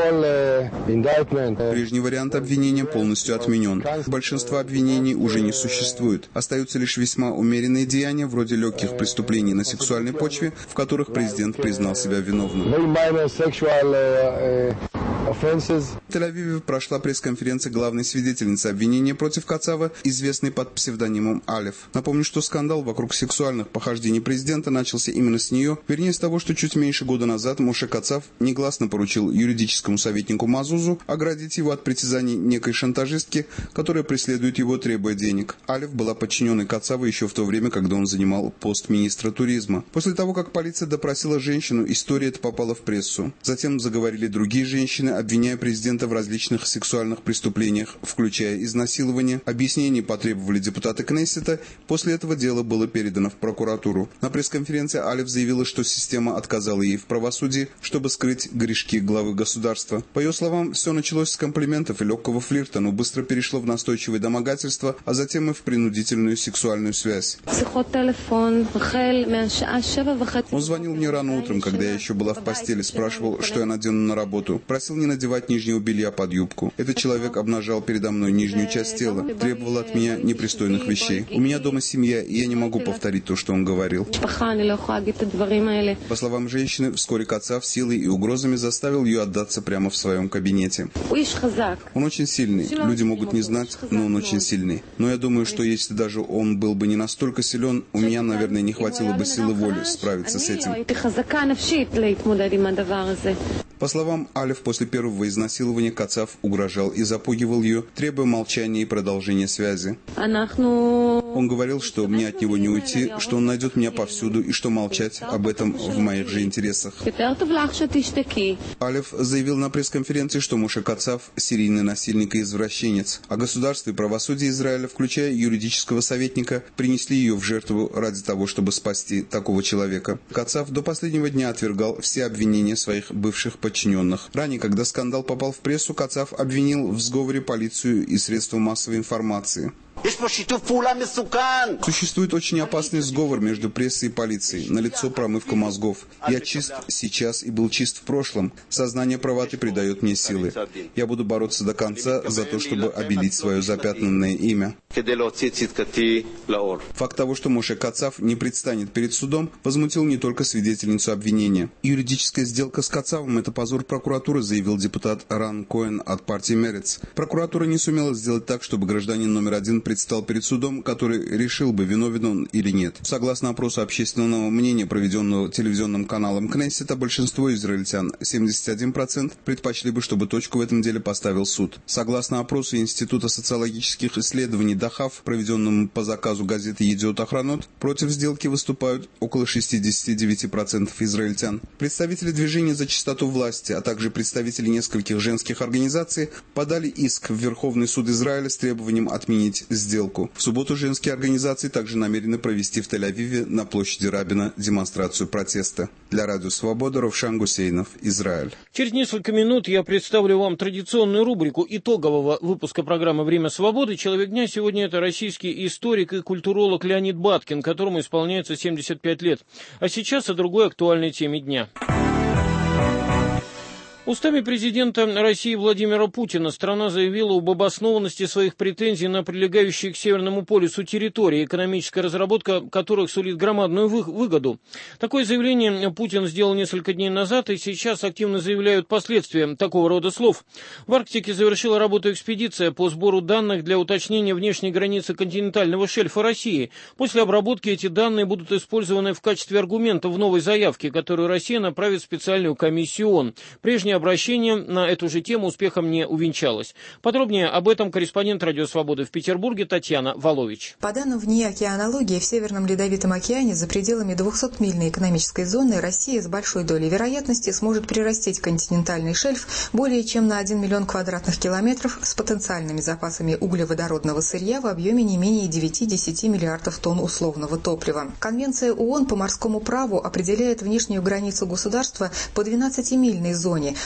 S15: Прежний вариант обвинения полностью отменен. Большинство обвинений уже не существует. Остаются лишь весьма умеренные деяния, вроде легких преступлений на сексуальной почве, в которых президент признал себя виновным. В Тель-Авиве прошла пресс-конференция главной свидетельницы обвинения против Кацава, известной под псевдонимом Алеф. Напомню, что скандал вокруг сексуальных похождений президента начался именно с нее, вернее с того, что чуть меньше года назад Моше Кацав негласно поручил юридическому советнику Мазузу оградить его от притязаний некой шантажистки, которая преследует его, требуя денег. Алеф была подчиненной Кацава еще в то время, когда он занимал пост министра туризма. После того, как полиция допросила женщину, история эта попала в прессу. Затем заговорили другие женщины, обвиняя президента в различных сексуальных преступлениях, включая изнасилование. Объяснений потребовали депутаты Кнессета. После этого дело было передано в прокуратуру. На пресс-конференции Алеф заявила, что система отказала ей в правосудии, чтобы скрыть грешки главы государства. По ее словам, все началось с комплиментов и легкого флирта, но быстро перешло в настойчивое домогательство, а затем и в принудительную сексуальную связь. Он звонил мне рано утром, когда я еще была в постели, спрашивал, что я надену на работу. Просил не надевать нижнего белья под юбку. Этот человек обнажал передо мной нижнюю часть тела, требовал от меня непристойных вещей. У меня дома семья, и я не могу повторить то, что он говорил. По словам женщины, вскоре Кацав силой и угрозами заставил ее отдаться прямо в своем кабинете. Он очень сильный. Люди могут не знать, но он очень сильный. Но я думаю, что если даже он был бы не настолько силен, у меня, наверное, не хватило бы силы воли справиться с этим. По словам Алеф, после первого изнасилования Кацав угрожал и запугивал ее, требуя молчания и продолжения связи. Он говорил, что мне от него не уйти, что он найдет меня повсюду и что молчать об этом в моих же интересах. Алеф заявил на пресс-конференции, что Моше Кацав – серийный насильник и извращенец, а государство и правосудие Израиля, включая юридического советника, принесли ее в жертву ради того, чтобы спасти такого человека. Кацав до последнего дня отвергал все обвинения своих бывших подчиненных. Ранее, когда скандал попал в прессу, Кацав обвинил в сговоре полицию и средства массовой информации. Существует очень опасный сговор между прессой и полицией. Налицо промывка мозгов. Я чист сейчас и был чист в прошлом. Сознание правоты придает мне силы. Я буду бороться до конца за то, чтобы обелить свое запятнанное имя. Факт того, что Моше Кацав не предстанет перед судом, возмутил не только свидетельницу обвинения. Юридическая сделка с Кацавом – это позор прокуратуры, заявил депутат Ран Коэн от партии Мерец. Прокуратура не сумела сделать так, чтобы гражданин номер один предстал перед судом, который решил бы, виновен он или нет. Согласно опросу общественного мнения, проведенного телевизионным каналом Кнессета, большинство израильтян, семьдесят один процент, предпочли бы, чтобы точку в этом деле поставил суд. Согласно опросу Института социологических исследований Дахав, проведенному по заказу газеты «Едиот Ахронот», против сделки выступают около шестьдесят девять процентов израильтян. Представители движения за чистоту власти, а также представители нескольких женских организаций подали иск в Верховный суд Израиля с требованием отменить сделку. В субботу женские организации также намерены провести в Тель-Авиве на площади Рабина демонстрацию протеста. Для Радио Свобода Ровшан Гусейнов, Израиль.
S2: Через несколько минут я представлю вам традиционную рубрику итогового выпуска программы «Время свободы». Человек дня сегодня это российский историк и культуролог Леонид Баткин, которому исполняется семьдесят пять лет. А сейчас о другой актуальной теме дня. Устами президента России Владимира Путина страна заявила об обоснованности своих претензий на прилегающие к Северному полюсу территории, экономическая разработка которых сулит громадную выгоду. Такое заявление Путин сделал несколько дней назад, и сейчас активно заявляют последствия такого рода слов. В Арктике завершила работу экспедиция по сбору данных для уточнения внешней границы континентального шельфа России. После обработки эти данные будут использованы в качестве аргумента в новой заявке, которую Россия направит в специальную комиссию ООН. Прежнее обращение на эту же тему успехом не увенчалось. Подробнее об этом корреспондент Радио Свободы в Петербурге Татьяна Волович.
S16: По данным ВНИИ-океанологии, в Северном Ледовитом океане за пределами двухсотмильной экономической зоны Россия с большой долей вероятности сможет прирастить континентальный шельф более чем на один миллион квадратных километров с потенциальными запасами углеводородного сырья в объеме не менее девяти-десяти миллиардов тонн условного топлива. Конвенция ООН по морскому праву определяет внешнюю границу государства по двенадцатимильной зоне,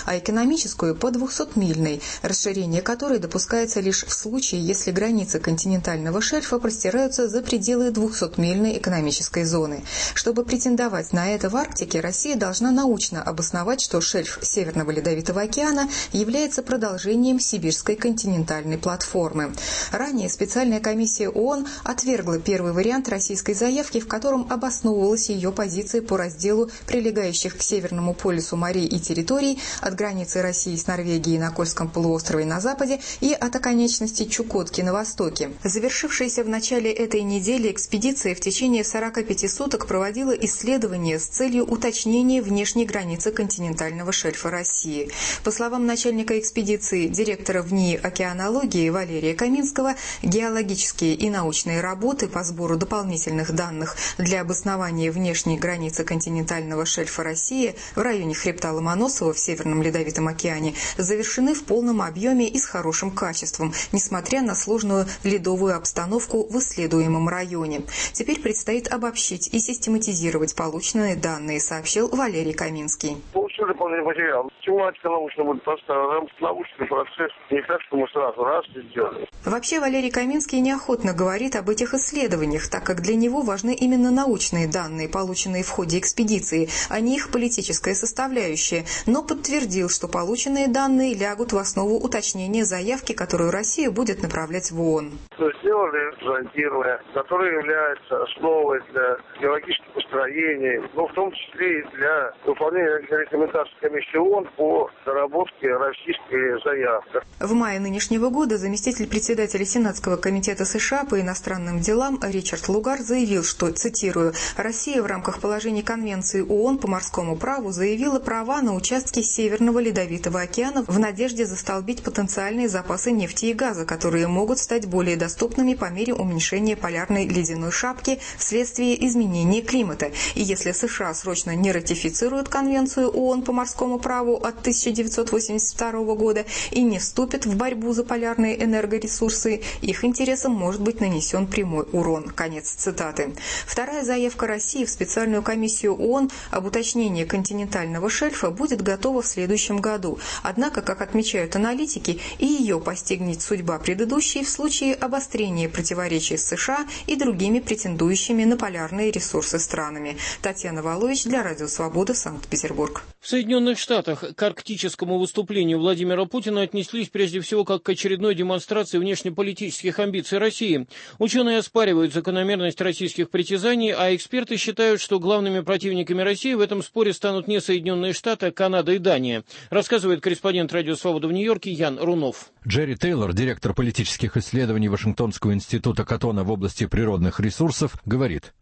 S16: а экономическую по двухсотмильной, расширение которой допускается лишь в случае, если границы континентального шельфа простираются за пределы двухсотмильной экономической зоны. Чтобы претендовать на это в Арктике, Россия должна научно обосновать, что шельф Северного Ледовитого океана является продолжением Сибирской континентальной платформы. Ранее специальная комиссия ООН отвергла первый вариант российской заявки, в котором обосновывалась ее позиция по разделу прилегающих к Северному полюсу морей и территорий от границы России с Норвегией на Кольском полуострове на западе и от оконечности Чукотки на востоке. Завершившаяся в начале этой недели экспедиция в течение сорока пяти суток проводила исследования с целью уточнения внешней границы континентального шельфа России. По словам начальника экспедиции, директора ВНИИ океанологии Валерия Каминского, геологические и научные работы по сбору дополнительных данных для обоснования внешней границы континентального шельфа России в районе хребта Ломоносова в Северном Ледовитом океане завершены в полном объеме и с хорошим качеством, несмотря на сложную ледовую обстановку в исследуемом районе. Теперь предстоит обобщить и систематизировать полученные данные, сообщил Валерий Каминский.
S10: Получили дополнительный материал. Тематика научная будет поставлена, научный процесс. Не так, что мы сразу раз и сделали.
S16: Вообще Валерий Каминский неохотно говорит об этих исследованиях, так как для него важны именно научные данные, полученные в ходе экспедиции, а не их политическая составляющая, но подтвердил, что полученные данные лягут в основу уточнения заявки, которую Россия будет направлять в ООН.
S10: Сделали зондирование, которое является основой для геологических построений, но в том числе и для выполнения рекомендаций комиссии ООН по доработке российской заявки.
S16: В мае нынешнего года заместитель председателя Сенатского комитета США по иностранным делам Ричард Лугар заявил, что, цитирую, «Россия в рамках положений Конвенции ООН по морскому праву заявила права на участки Северного Ледовитого океана в надежде застолбить потенциальные запасы нефти и газа, которые могут стать более доступными по мере уменьшения полярной ледяной шапки вследствие изменения климата. И если США срочно не ратифицируют Конвенцию ООН по морскому праву от тысяча девятьсот восемьдесят второго года и не вступят в борьбу за полярные энергоресурсы, их интересам может быть нанесен прямой урон». Конец цитаты. Вторая заявка России в специальную комиссию ООН об уточнении континентального шельфа будет готова в следующем году. Однако, как отмечают аналитики, и ее постигнет судьба предыдущей в случае обострения противоречий с США и другими претендующими на полярные ресурсы странами. Татьяна Валович для Радио Свобода, Санкт-Петербург.
S2: В Соединенных Штатах к арктическому выступлению Владимира Путина отнеслись прежде всего как к очередной демонстрации внешнеполитических амбиций России. Ученые оспаривают закономерность российских притязаний, а эксперты считают, что главными противниками России в этом споре станут не Соединенные Штаты, а Канада и Дания, рассказывает корреспондент Радио Свобода в Нью-Йорке Ян Рунов.
S17: Джерри Тейлор, директор политических исследований Вашингтонского института Каттона в области природных ресурсов, говорит: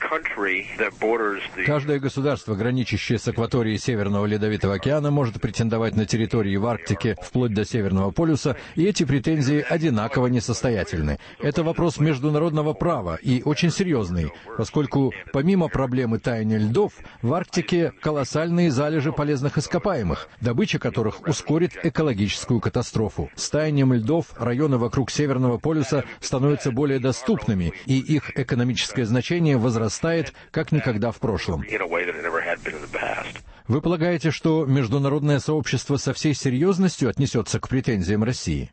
S17: каждое государство, граничащее с акваторией Северного Ледовитого океана, может претендовать на территории в Арктике вплоть до Северного полюса, и эти претензии одинаково несостоятельны. Это вопрос международного права и очень серьезный, поскольку помимо проблемы таяния льдов, в Арктике колоссальные залежи полезных ископаемых, добыча которых ускорит экологическую катастрофу. С таянием льдов районы вокруг Северного полюса становятся более доступными, и их экономическое значение возрастает как никогда в прошлом. Вы полагаете, что международное сообщество со всей серьезностью отнесется к претензиям России?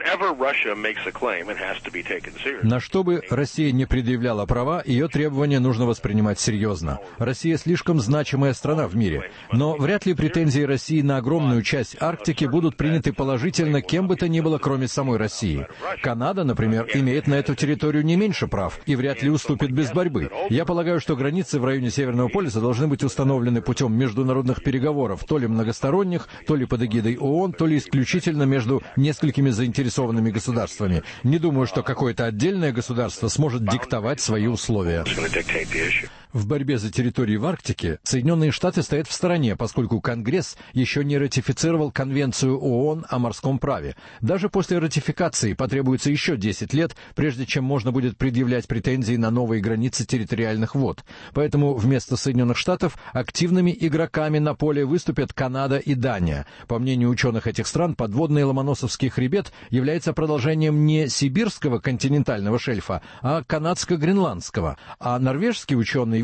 S17: На что бы Россия не предъявляла права, ее требования нужно воспринимать серьезно. Россия слишком значимая страна в мире. Но вряд ли претензии России на огромную часть Арктики будут приняты положительно кем бы то ни было, кроме самой России. Канада, например, имеет на эту территорию не меньше прав и вряд ли уступит без борьбы. Я полагаю, что границы в районе Северного полюса должны быть установлены путем международных переговоров, то ли многосторонних, то ли под эгидой ООН, то ли исключительно между несколькими заинтересованными государствами. Не думаю, что какое-то отдельное государство сможет диктовать свои условия. В борьбе за территории в Арктике Соединенные Штаты стоят в стороне, поскольку Конгресс еще не ратифицировал Конвенцию ООН о морском праве. Даже после ратификации потребуется еще десять лет, прежде чем можно будет предъявлять претензии на новые границы территориальных вод. Поэтому вместо Соединенных Штатов активными игроками на поле выступят Канада и Дания. По мнению ученых этих стран, подводный Ломоносовский хребет является продолжением не сибирского континентального шельфа, а канадско-гренландского. А норвежские ученые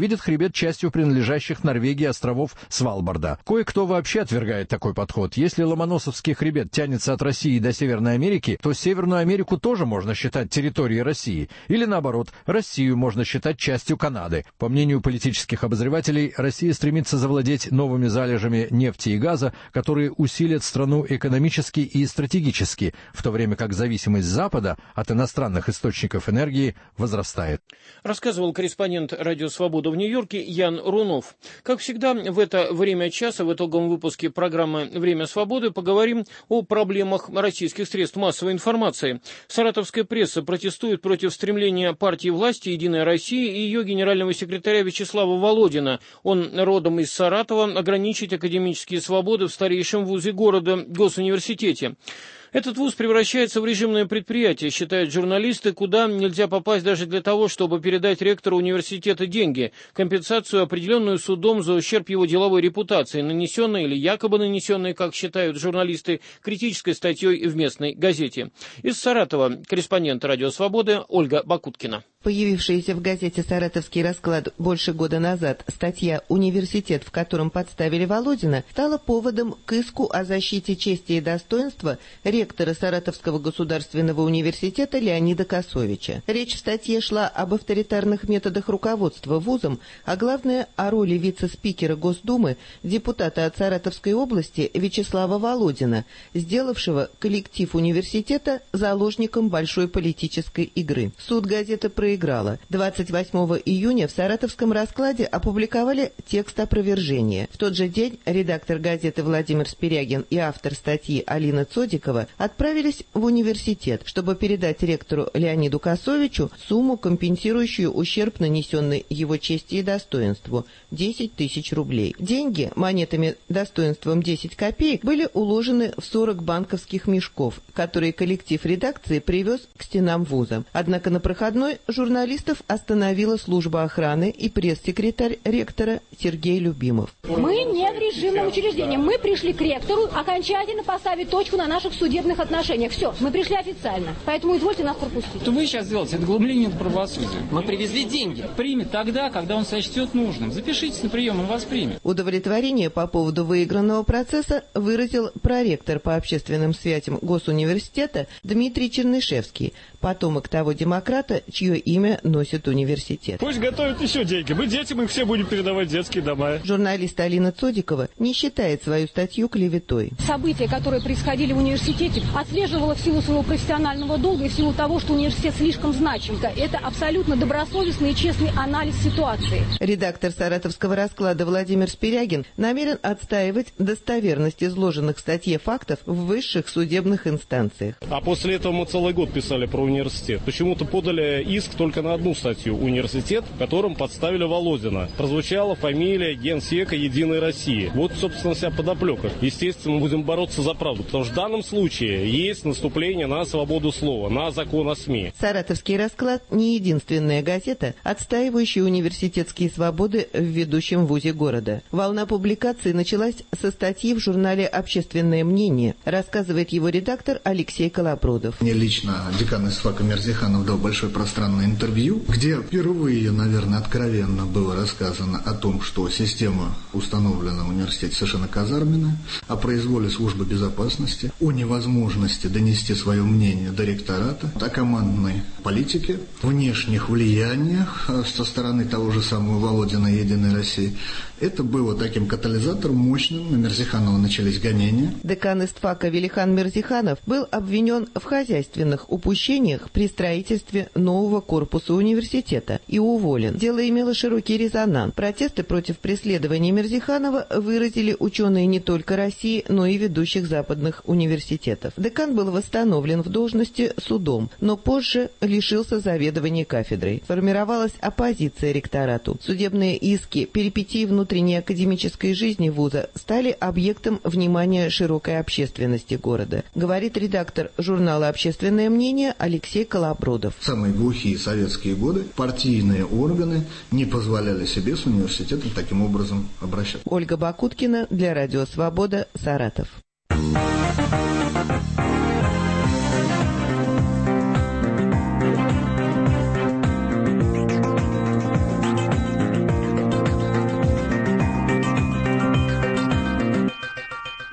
S17: видит хребет частью принадлежащих Норвегии островов Свалбарда. Кое-кто вообще отвергает такой подход. Если Ломоносовский хребет тянется от России до Северной Америки, то Северную Америку тоже можно считать территорией России. Или наоборот, Россию можно считать частью Канады. По мнению политических обозревателей, Россия стремится завладеть новыми залежами нефти и газа, которые усилят страну экономически и стратегически, в то время как зависимость Запада от иностранных источников энергии возрастает.
S2: Рассказывал корреспондент «Радио Свобода» в Нью-Йорке Ян Рунов. Как всегда, в это время часа в итоговом выпуске программы «Время свободы» поговорим о проблемах российских средств массовой информации. Саратовская пресса протестует против стремления партии власти «Единая Россия» и ее генерального секретаря Вячеслава Володина. Он родом из Саратова, ограничить академические свободы в старейшем вузе города, Госуниверситете. Этот вуз превращается в режимное предприятие, считают журналисты, куда нельзя попасть даже для того, чтобы передать ректору университета деньги, компенсацию, определенную судом за ущерб его деловой репутации, нанесенной или якобы нанесенной, как считают журналисты, критической статьей в местной газете. Из Саратова корреспондент «Радио Свободы» Ольга Бакуткина.
S18: Появившаяся в газете «Саратовский расклад» больше года назад статья «Университет, в котором подставили Володина» стала поводом к иску о защите чести и достоинства ректора Саратовского государственного университета Леонида Косовича. Речь в статье шла об авторитарных методах руководства вузом, а главное о роли вице-спикера Госдумы, депутата от Саратовской области Вячеслава Володина, сделавшего коллектив университета заложником большой политической игры. Суд газеты проиграла. двадцать восьмого июня в «Саратовском раскладе» опубликовали текст опровержения. В тот же день редактор газеты Владимир Спирягин и автор статьи Алина Цодикова отправились в университет, чтобы передать ректору Леониду Косовичу сумму, компенсирующую ущерб, нанесенный его чести и достоинству – десять тысяч рублей. Деньги, монетами достоинством десять копеек, были уложены в сорок банковских мешков, которые коллектив редакции привез к стенам вуза. Однако на проходной журналистов остановила служба охраны и пресс-секретарь ректора Сергей Любимов.
S19: Мы не в режимном учреждении. Мы пришли к ректору окончательно поставить точку на наших судебных отношениях. Все, мы пришли официально. Поэтому извольте нас пропустить.
S20: Что вы сейчас сделаете? Это глумление правосудия. Мы привезли деньги. Примет тогда, когда он сочтет нужным. Запишитесь на прием, он вас примет.
S18: Удовлетворение по поводу выигранного процесса выразил проректор по общественным связям Госуниверситета Дмитрий Чернышевский, потомок того демократа, чье имя носит университет.
S21: Пусть готовят еще деньги. Мы детям их все будем передавать в детские дома.
S18: Журналист Алина Цодикова не считает свою статью клеветой.
S19: События, которые происходили в университете, отслеживала в силу своего профессионального долга и в силу того, что университет слишком значим. Это абсолютно добросовестный и честный анализ ситуации.
S18: Редактор «Саратовского расклада» Владимир Спирягин намерен отстаивать достоверность изложенных в статье фактов в высших судебных инстанциях.
S21: А после этого мы целый год писали про университет. Почему-то подали иск только на одну статью «Университет», в котором подставили Володина. Прозвучала фамилия генсека «Единой России». Вот, собственно, вся подоплека. Естественно, мы будем бороться за правду, потому что в данном случае есть наступление на свободу слова, на закон о СМИ.
S18: «Саратовский расклад» не единственная газета, отстаивающая университетские свободы в ведущем вузе города. Волна публикаций началась со статьи в журнале «Общественное мнение», рассказывает его редактор Алексей Колобродов.
S22: Мне лично декан ИСФАКа Мерзиханов дал большое пространное интервью, где впервые, наверное, откровенно было рассказано о том, что система, установленная в университете, совершенно казарменная, о произволе службы безопасности, о невозможности донести свое мнение до ректората, о командной политике, внешних влияниях со стороны того же самого Володина и «Единой России». Это было таким катализатором мощным. На Мерзиханова начались гонения.
S18: Декан ИСТФАКа Велихан Мерзиханов был обвинен в хозяйственных упущениях при строительстве нового корпуса университета и уволен. Дело имело широкий резонанс. Протесты против преследования Мерзиханова выразили ученые не только России, но и ведущих западных университетов. Декан был восстановлен в должности судом, но позже лишился заведования кафедрой. Формировалась оппозиция ректорату. Судебные иски, перипетии внутренней академической жизни вуза стали объектом внимания широкой общественности города, говорит редактор журнала «Общественное мнение» Алексей Колобродов.
S22: В самые глухие советские годы партийные органы не позволяли себе с университетом таким образом обращаться.
S18: Ольга Бакуткина для Радио Свобода, Саратов.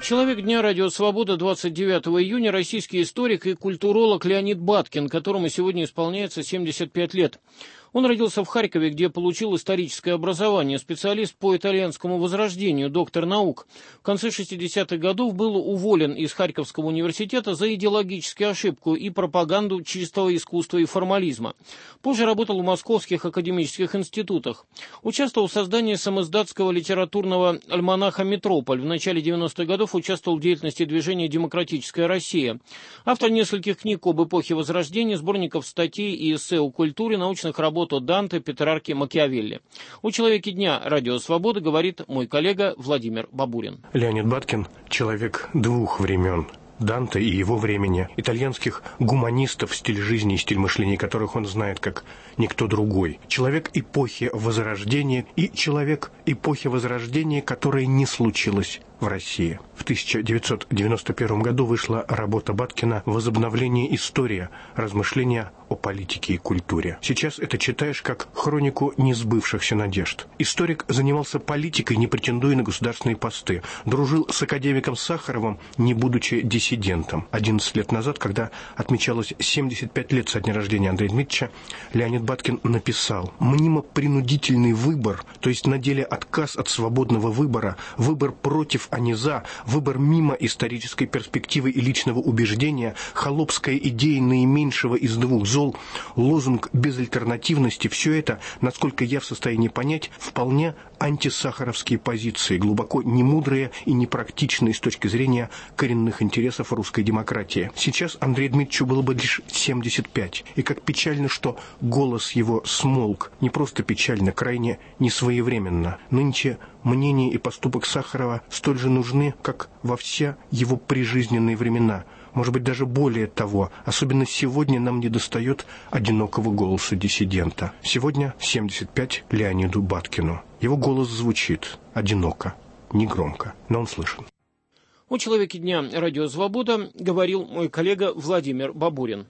S2: Человек дня «Радио Свобода» двадцать девятого июня – российский историк и культуролог Леонид Баткин, которому сегодня исполняется семьдесят пять лет. Он родился в Харькове, где получил историческое образование, специалист по итальянскому возрождению, доктор наук. В конце шестидесятых годов был уволен из Харьковского университета за идеологическую ошибку и пропаганду чистого искусства и формализма. Позже работал в московских академических институтах. Участвовал в создании самиздатского литературного альманаха «Метрополь». В начале девяностых годов участвовал в деятельности движения «Демократическая Россия». Автор нескольких книг об эпохе Возрождения, сборников статей и эссе о культуре, научных работ о Данте, Петрарке, Макиавелли. У «Человеке дня» «Радио Свобода» говорит мой коллега Владимир Бабурин.
S4: Леонид Баткин – человек двух времен. Данте и его времени, итальянских гуманистов, стиль жизни и стиль мышления которых он знает как никто другой. Человек эпохи Возрождения и человек эпохи Возрождения, которая не случилась в России. В тысяча девятьсот девяносто первом году вышла работа Баткина «Возобновление истории. Размышления о политике и культуре». Сейчас это читаешь как хронику несбывшихся надежд. Историк занимался политикой, не претендуя на государственные посты. Дружил с академиком Сахаровым, не будучи диссидентом. одиннадцать лет назад, когда отмечалось семьдесят пять лет со дня рождения Андрея Дмитриевича, Леонид Баткин написал: «Мнимо-принудительный выбор, то есть на деле отказ от свободного выбора, выбор против, а не за, выбор мимо исторической перспективы и личного убеждения, холопская идея наименьшего из двух зол, лозунг безальтернативности – все это, насколько я в состоянии понять, вполне антисахаровские позиции, глубоко немудрые и непрактичные с точки зрения коренных интересов русской демократии. Сейчас Андрею Дмитриевичу было бы лишь семьдесят пять, и как печально, что голос его смолк. Не просто печально, крайне несвоевременно. Нынче мнение и поступок Сахарова столь же нужны, как во все его прижизненные времена. Может быть, даже более того. Особенно сегодня нам недостает одинокого голоса диссидента. Сегодня семьдесят пять Леониду Баткину. Его голос звучит одиноко, негромко, но он слышен.
S2: У «Человеке дня» «Радио Свобода» говорил мой коллега Владимир Бабурин.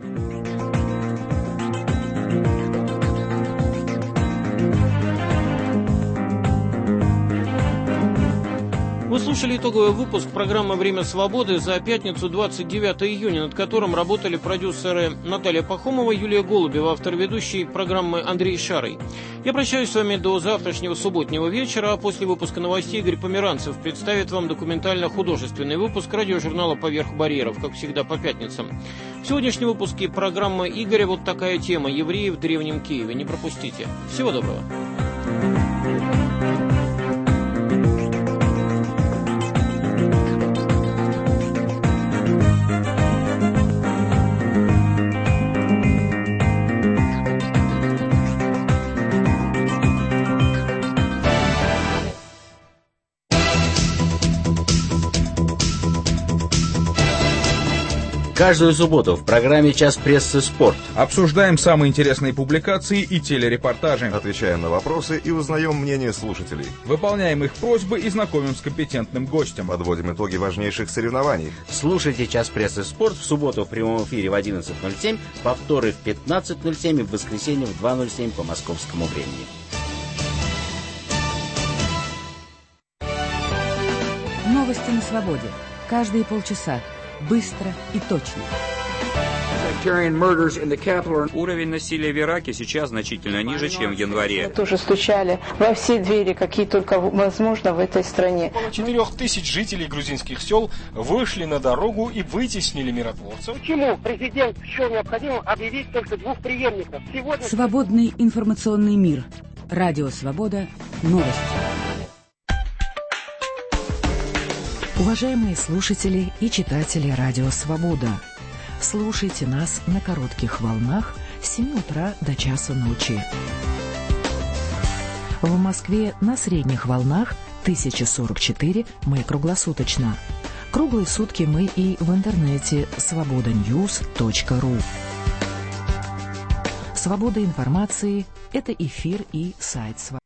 S2: Вы слушали итоговый выпуск программы «Время свободы» за пятницу, двадцать девятого июня, над которым работали продюсеры Наталья Пахомова, Юлия Голубева, автор-ведущий программы Андрей Шарый. Я прощаюсь с вами до завтрашнего субботнего вечера, а после выпуска новостей Игорь Померанцев представит вам документально-художественный выпуск радиожурнала «Поверх барьеров», как всегда по пятницам. В сегодняшнем выпуске программы Игоря вот такая тема: евреи в Древнем Киеве. Не пропустите. Всего доброго.
S5: Каждую субботу в программе «Час прессы. Спорт»
S23: обсуждаем самые интересные публикации и телерепортажи.
S24: Отвечаем на вопросы и узнаем мнение слушателей.
S23: Выполняем их просьбы и знакомим с компетентным гостем.
S24: Подводим итоги важнейших соревнований.
S5: Слушайте «Час прессы. Спорт» в субботу в прямом эфире в одиннадцать ноль семь, повторы в пятнадцать ноль семь и в воскресенье в два ноль семь по московскому времени.
S13: Новости на свободе. Каждые полчаса. Быстро и точно.
S25: Уровень насилия в Ираке сейчас значительно ниже, чем в январе.
S26: Мы тоже стучали во все двери, какие только возможно в этой стране.
S27: Около четырех тысяч жителей грузинских сел вышли на дорогу и вытеснили миротворцев.
S28: Почему президент счел необходимым объявить только двух преемников? Сегодня...
S13: Свободный информационный мир. Радио Свобода. Новости. Уважаемые слушатели и читатели Радио Свобода, слушайте нас на коротких волнах с семи утра до часу ночи. В Москве на средних волнах тысяча сорок четыре, мы круглосуточно. Круглые сутки мы и в интернете свобода ньюс точка ру. Свобода информации – это эфир и сайт Свобода.